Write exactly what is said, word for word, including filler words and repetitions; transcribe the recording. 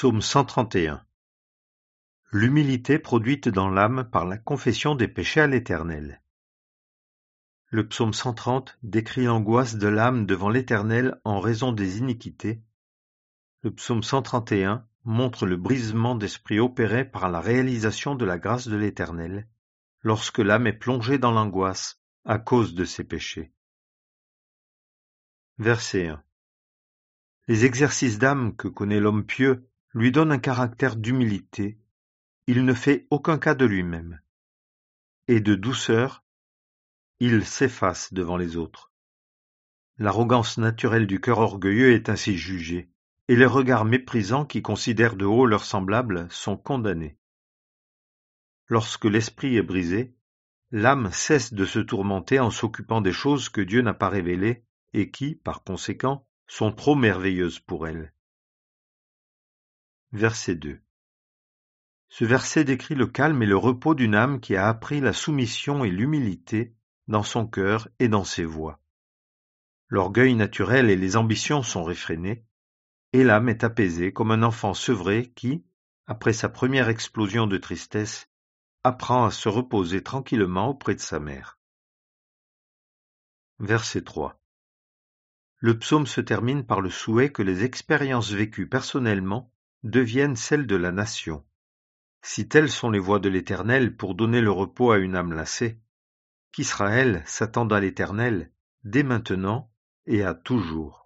Psaume cent trente et un. L'humilité produite dans l'âme par la confession des péchés à l'Éternel. Le psaume cent trente décrit l'angoisse de l'âme devant l'Éternel en raison des iniquités. Le psaume cent trente et un montre le brisement d'esprit opéré par la réalisation de la grâce de l'Éternel, lorsque l'âme est plongée dans l'angoisse à cause de ses péchés. Verset un. Les exercices d'âme que connaît l'homme pieux lui donnent un caractère d'humilité. Il ne fait aucun cas de lui-même. Et de douceur, il s'efface devant les autres. L'arrogance naturelle du cœur orgueilleux est ainsi jugée, et les regards méprisants qui considèrent de haut leurs semblables sont condamnés. Lorsque l'esprit est brisé, l'âme cesse de se tourmenter en s'occupant des choses que Dieu n'a pas révélées et qui, par conséquent, sont trop merveilleuses pour elle. Verset deux. Ce verset décrit le calme et le repos d'une âme qui a appris la soumission et l'humilité dans son cœur et dans ses voies. L'orgueil naturel et les ambitions sont réfrénés, et l'âme est apaisée comme un enfant sevré qui, après sa première explosion de tristesse, apprend à se reposer tranquillement auprès de sa mère. Verset trois. Le psaume se termine par le souhait que les expériences vécues personnellement deviennent celles de la nation. Si telles sont les voies de l'Éternel pour donner le repos à une âme lassée, qu'Israël s'attende à l'Éternel dès maintenant et à toujours.